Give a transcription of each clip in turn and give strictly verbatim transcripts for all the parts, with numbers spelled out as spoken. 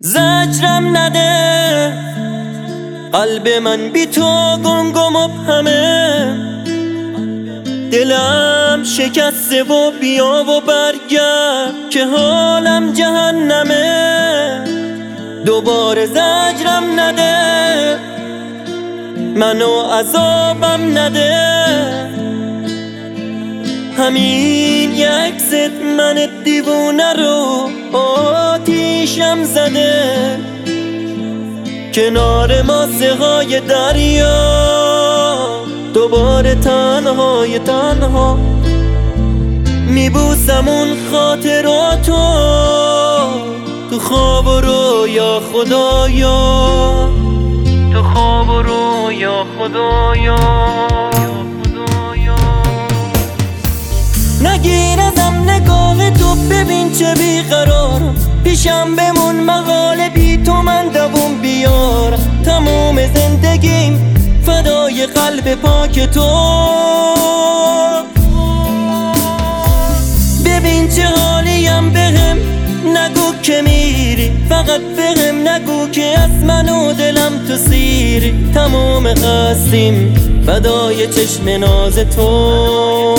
زجرم نده، قلب من بی تو گنگ و مبهمه، دلم شکسته و بیا و برگرد که حالم جهنمه. دوباره زجرم نده، منو عذابم نده، همین یک زد من دیوونه رو آتیشم زده. کنار ماسه های دریا دوباره تنهای تنها میبوسم اون خاطراتو تو خواب و رویا خدایا، تو خواب و رویا خدایا. نگیر ازم نگاه تو، ببین چه بیقرارم، پیشم بمون مقاله بی تو من دووم بیار. تموم زندگیم فدای قلب پاک تو، ببین چه حالیم، بهم نگو که میری، فقط بهم نگو که از من و دلم تو سیری. تموم هستیم فدای چشم ناز تو.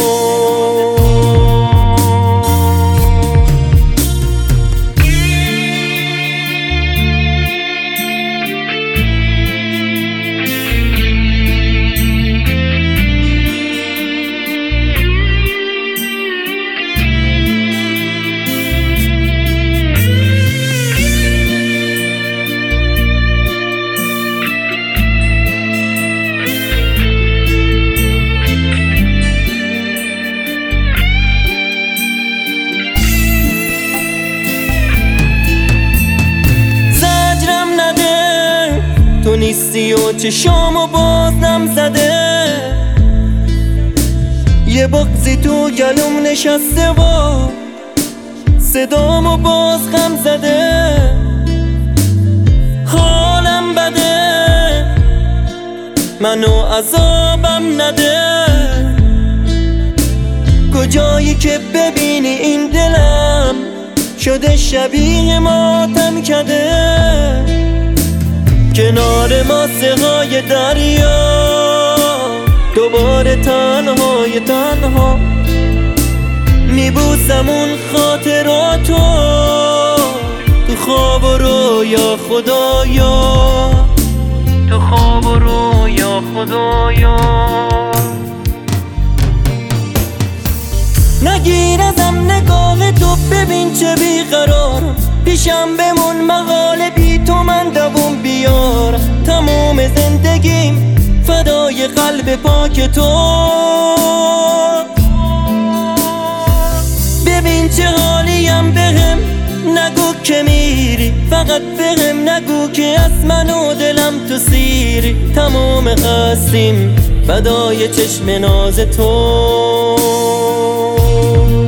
تو نیستی و چشامو باز نم زده، یه بغضی تو گلوم نشسته و صدامو باز غم زده. حالم بده، منو عذابم نده، کجایی که ببینی این دلم شده شبیه ماتم کده. کنار ماسه های دریا دوباره تنهای تنها میبوسم اون خاطراتو تو خواب و رویا خدایا، تو خواب و رویا خدایا. نگیر ازم نگاه تو، ببین چه بیقرارم، پیشم بمون مقاله بی تو من دووم بیار. تموم زندگیم فدای قلب پاک تو، ببین چه حالیم، بهم نگو که میری، فقط بهم نگو که از من و دلم تو سیری. تموم هستیم فدای چشم ناز تو.